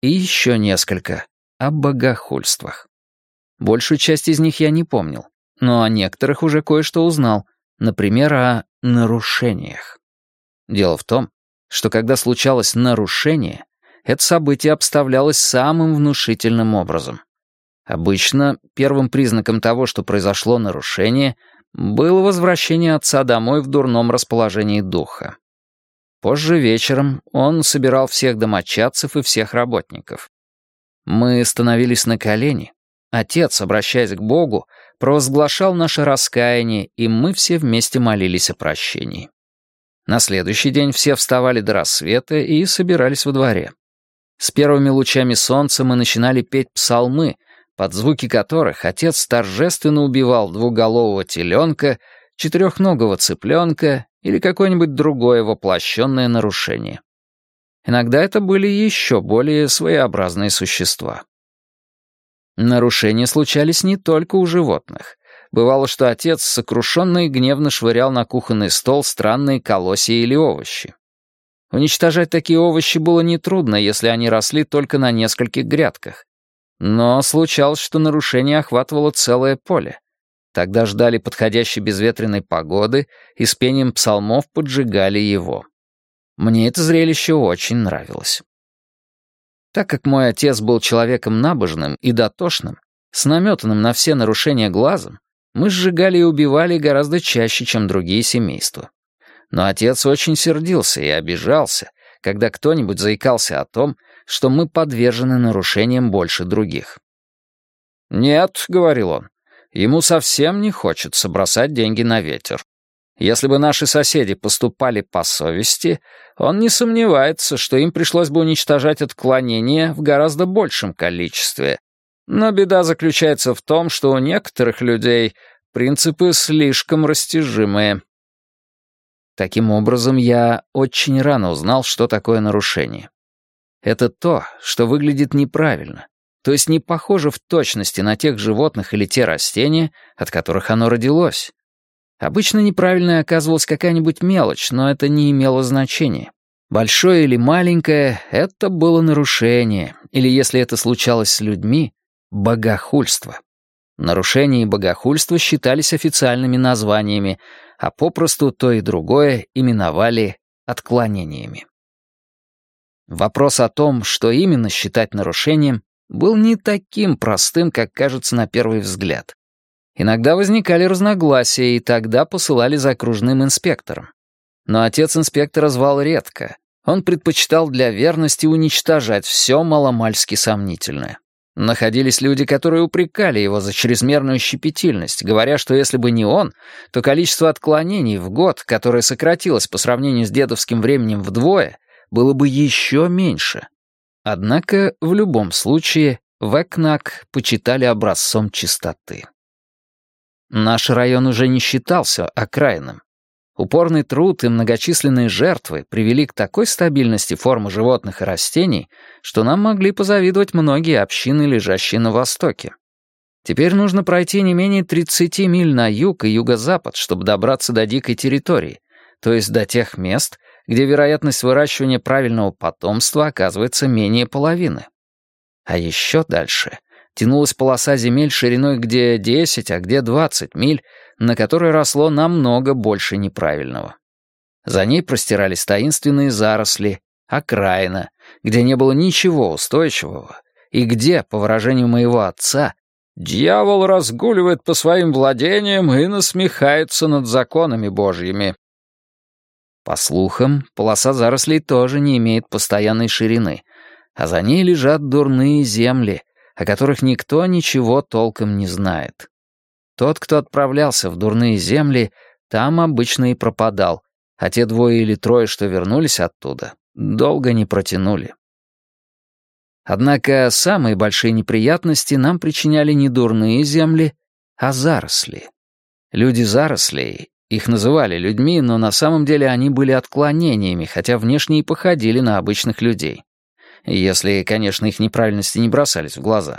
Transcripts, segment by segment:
и еще несколько о богохульствах. Большую часть из них я не помнил, но о некоторых уже кое-что узнал, например, о нарушениях. Дело в том, что когда случалось нарушение, это событие обставлялось самым внушительным образом. Обычно первым признаком того, что произошло нарушение, было возвращение отца домой в дурном расположении духа. Позже вечером он собирал всех домочадцев и всех работников. Мы становились на колени. Отец, обращаясь к Богу, провозглашал наше раскаяние, и мы все вместе молились о прощении. На следующий день все вставали до рассвета и собирались во дворе. С первыми лучами солнца мы начинали петь псалмы, под звуки которых отец торжественно убивал двуголового теленка, четырехногого цыпленка или какое-нибудь другое воплощенное нарушение. Иногда это были еще более своеобразные существа. Нарушения случались не только у животных. Бывало, что отец сокрушенно и гневно швырял на кухонный стол странные колосья или овощи. Уничтожать такие овощи было нетрудно, если они росли только на нескольких грядках. Но случалось, что нарушение охватывало целое поле. Тогда ждали подходящей безветренной погоды и с пением псалмов поджигали его. Мне это зрелище очень нравилось. Так как мой отец был человеком набожным и дотошным, с наметанным на все нарушения глазом, мы сжигали и убивали гораздо чаще, чем другие семейства. Но отец очень сердился и обижался, когда кто-нибудь заикался о том, что мы подвержены нарушениям больше других. «Нет», — говорил он, — «ему совсем не хочется бросать деньги на ветер. Если бы наши соседи поступали по совести, он не сомневается, что им пришлось бы уничтожать отклонения в гораздо большем количестве. Но беда заключается в том, что у некоторых людей принципы слишком растяжимые». Таким образом, я очень рано узнал, что такое нарушение. Это то, что выглядит неправильно, то есть не похоже в точности на тех животных или те растения, от которых оно родилось. Обычно неправильной оказывалась какая-нибудь мелочь, но это не имело значения. Большое или маленькое — это было нарушение, или, если это случалось с людьми, богохульство. Нарушение и богохульство считались официальными названиями, а попросту то и другое именовали отклонениями. Вопрос о том, что именно считать нарушением, был не таким простым, как кажется на первый взгляд. Иногда возникали разногласия, и тогда посылали за окружным инспектором. Но отец инспектора звал редко. Он предпочитал для верности уничтожать все маломальски сомнительное. Находились люди, которые упрекали его за чрезмерную щепетильность, говоря, что если бы не он, то количество отклонений в год, которое сократилось по сравнению с дедовским временем вдвое, было бы еще меньше. Однако в любом случае Вэкнак почитали образцом чистоты. Наш район уже не считался окраинным. Упорный труд и многочисленные жертвы привели к такой стабильности формы животных и растений, что нам могли позавидовать многие общины, лежащие на востоке. Теперь нужно пройти не менее 30 миль на юг и юго-запад, чтобы добраться до дикой территории, то есть до тех мест, где вероятность выращивания правильного потомства оказывается менее половины. А еще дальше тянулась полоса земель шириной где 10, а где 20 миль, на которой росло намного больше неправильного. За ней простирались таинственные заросли, окраина, где не было ничего устойчивого, и где, по выражению моего отца, «дьявол разгуливает по своим владениям и насмехается над законами Божьими». По слухам, полоса зарослей тоже не имеет постоянной ширины, а за ней лежат дурные земли, о которых никто ничего толком не знает. Тот, кто отправлялся в дурные земли, там обычно и пропадал, а те двое или трое, что вернулись оттуда, долго не протянули. Однако самые большие неприятности нам причиняли не дурные земли, а заросли. Люди зарослей, их называли людьми, но на самом деле они были отклонениями, хотя внешне и походили на обычных людей. Если, конечно, их неправильности не бросались в глаза.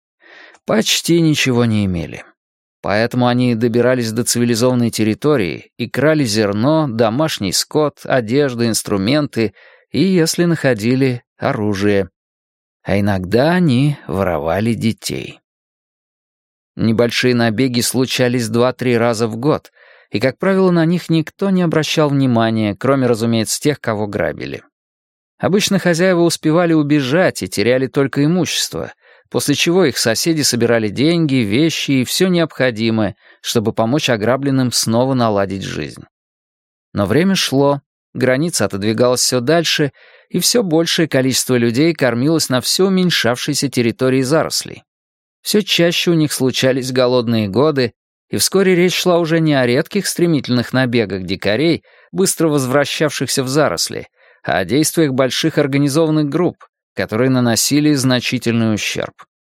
Почти ничего не имели. Поэтому они добирались до цивилизованной территории и крали зерно, домашний скот, одежду, инструменты и, если находили, оружие. а иногда они воровали детей. Небольшие набеги случались 2-3 раза в год, и, как правило, на них никто не обращал внимания, кроме, разумеется, тех, кого грабили. Обычно хозяева успевали убежать и теряли только имущество, после чего их соседи собирали деньги, вещи и все необходимое, чтобы помочь ограбленным снова наладить жизнь. Но время шло, граница отодвигалась все дальше, и все большее количество людей кормилось на все уменьшавшейся территории зарослей. Все чаще у них случались голодные годы, и вскоре речь шла уже не о редких стремительных набегах дикарей, быстро возвращавшихся в заросли, а о действиях больших организованных групп, которые наносили значительный ущерб.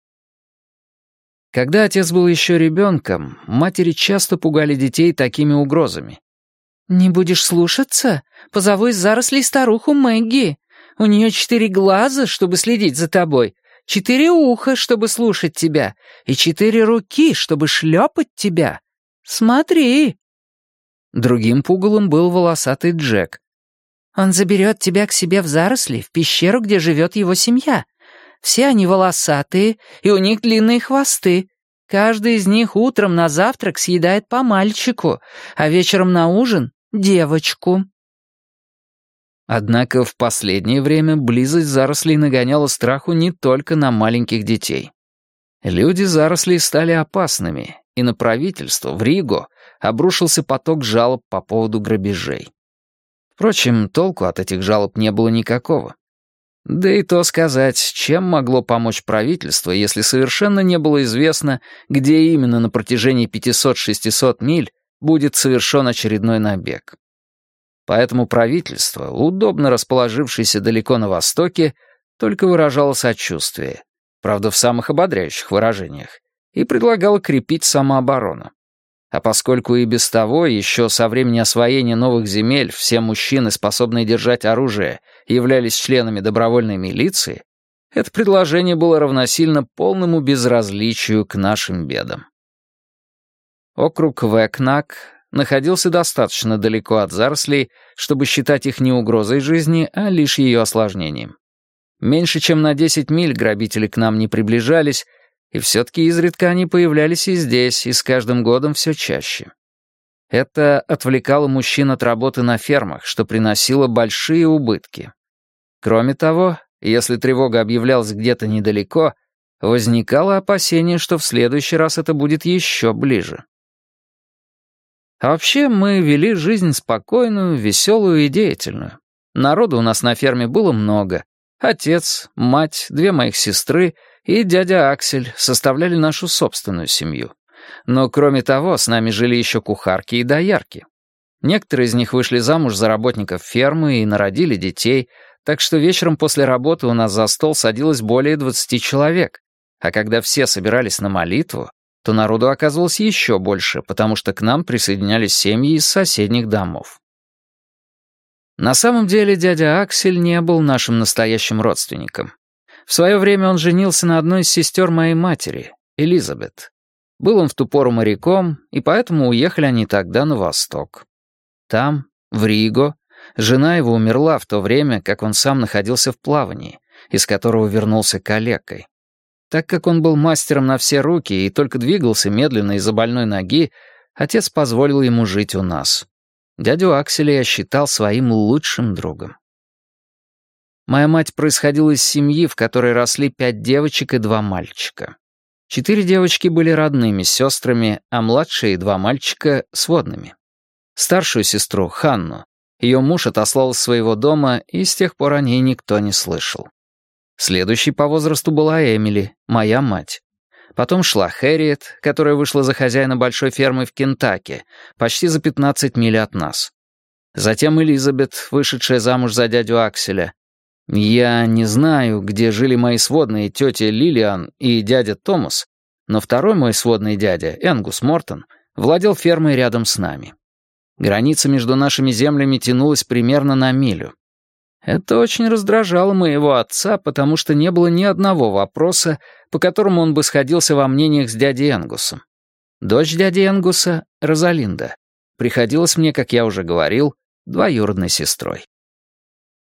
Когда отец был еще ребенком, матери часто пугали детей такими угрозами. «Не будешь слушаться? Позову из зарослей старуху Мэгги. У нее 4 глаза, чтобы следить за тобой, 4 уха, чтобы слушать тебя, и 4 руки, чтобы шлепать тебя. Смотри!» Другим пугалом был волосатый Джек. «Он заберет тебя к себе в заросли, в пещеру, где живет его семья. Все они волосатые, и у них длинные хвосты. Каждый из них утром на завтрак съедает по мальчику, а вечером на ужин — девочку». Однако в последнее время близость зарослей нагоняла страху не только на маленьких детей. Люди зарослей стали опасными, и на правительство, в Ригу, обрушился поток жалоб по поводу грабежей. Впрочем, толку от этих жалоб не было никакого. Да и то сказать, чем могло помочь правительство, если совершенно не было известно, где именно на протяжении 500-600 миль будет совершен очередной набег. Поэтому правительство, удобно расположившееся далеко на востоке, только выражало сочувствие, правда, в самых ободряющих выражениях, и предлагало крепить самооборону. А поскольку и без того, еще со времени освоения новых земель, все мужчины, способные держать оружие, являлись членами добровольной милиции, это предложение было равносильно полному безразличию к нашим бедам. Округ Вэкнак находился достаточно далеко от зарослей, чтобы считать их не угрозой жизни, а лишь ее осложнением. Меньше чем на 10 миль грабители к нам не приближались, и все-таки изредка они появлялись и здесь, и с каждым годом все чаще. Это отвлекало мужчин от работы на фермах, что приносило большие убытки. Кроме того, если тревога объявлялась где-то недалеко, возникало опасение, что в следующий раз это будет еще ближе. А вообще мы вели жизнь спокойную, веселую и деятельную. Народу у нас на ферме было много. Отец, мать, 2 моих сестры и дядя Аксель составляли нашу собственную семью. Но кроме того, с нами жили еще кухарки и доярки. Некоторые из них вышли замуж за работников фермы и народили детей, так что вечером после работы у нас за стол садилось более 20 человек, а когда все собирались на молитву, то народу оказывалось еще больше, потому что к нам присоединялись семьи из соседних домов. На самом деле дядя Аксель не был нашим настоящим родственником. В свое время он женился на одной из сестер моей матери, Элизабет. Был он в ту пору моряком, и поэтому уехали они тогда на восток. Там, в Риго, жена его умерла в то время, как он сам находился в плавании, из которого вернулся калекой. Так как он был мастером на все руки и только двигался медленно из-за больной ноги, отец позволил ему жить у нас. Дядю Акселя я считал своим лучшим другом. Моя мать происходила из семьи, в которой росли 5 девочек и 2 мальчика. 4 девочки были родными сестрами, а младшие 2 мальчика — сводными. Старшую сестру, Ханну, ее муж отослал из своего дома, и с тех пор о ней никто не слышал. Следующей по возрасту была Эмили, моя мать. Потом шла Хэрриет, которая вышла за хозяина большой фермы в Кентаки, почти за 15 миль от нас. Затем Элизабет, вышедшая замуж за дядю Акселя. Я не знаю, где жили мои сводные тетя Лилиан и дядя Томас, но второй мой сводный дядя, Энгус Мортон, владел фермой рядом с нами. Граница между нашими землями тянулась примерно на милю. Это очень раздражало моего отца, потому что не было ни одного вопроса, по которому он бы сходился во мнениях с дядей Энгусом. Дочь дяди Энгуса, Розалинда, приходилась мне, как я уже говорил, двоюродной сестрой.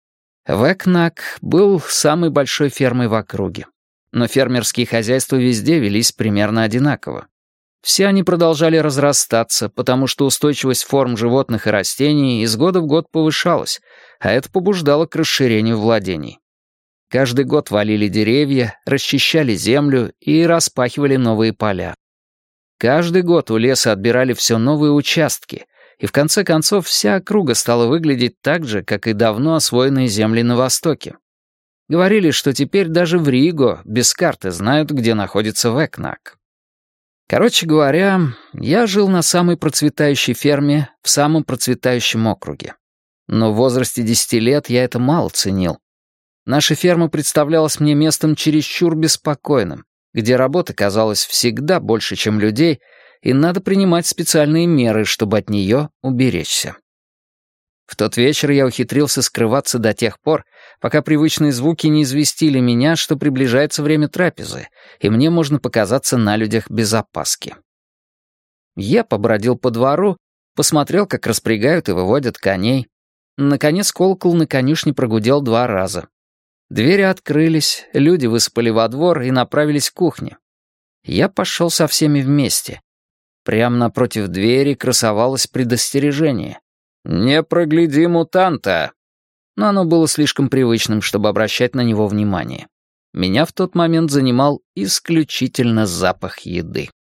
Вэкнак был самой большой фермой в округе. Но фермерские хозяйства везде велись примерно одинаково. Все они продолжали разрастаться, потому что устойчивость форм животных и растений из года в год повышалась, а это побуждало к расширению владений. Каждый год валили деревья, расчищали землю и распахивали новые поля. Каждый год у леса отбирали все новые участки, и в конце концов вся округа стала выглядеть так же, как и давно освоенные земли на востоке. Говорили, что теперь даже в Риго без карты знают, где находится Вэкнак. Короче говоря, я жил на самой процветающей ферме в самом процветающем округе. Но в возрасте 10 лет я это мало ценил. Наша ферма представлялась мне местом чересчур беспокойным, где работы казалось всегда больше, чем людей, и надо принимать специальные меры, чтобы от нее уберечься. В тот вечер я ухитрился скрываться до тех пор, пока привычные звуки не известили меня, что приближается время трапезы, и мне можно показаться на людях без опаски. Я побродил по двору, посмотрел, как распрягают и выводят коней. Наконец колокол на конюшне прогудел 2 раза. Двери открылись, люди высыпали во двор и направились к кухне. Я пошел со всеми вместе. Прямо напротив двери красовалось предостережение. «Не прогляди мутанта!» Но оно было слишком привычным, чтобы обращать на него внимание. Меня в тот момент занимал исключительно запах еды.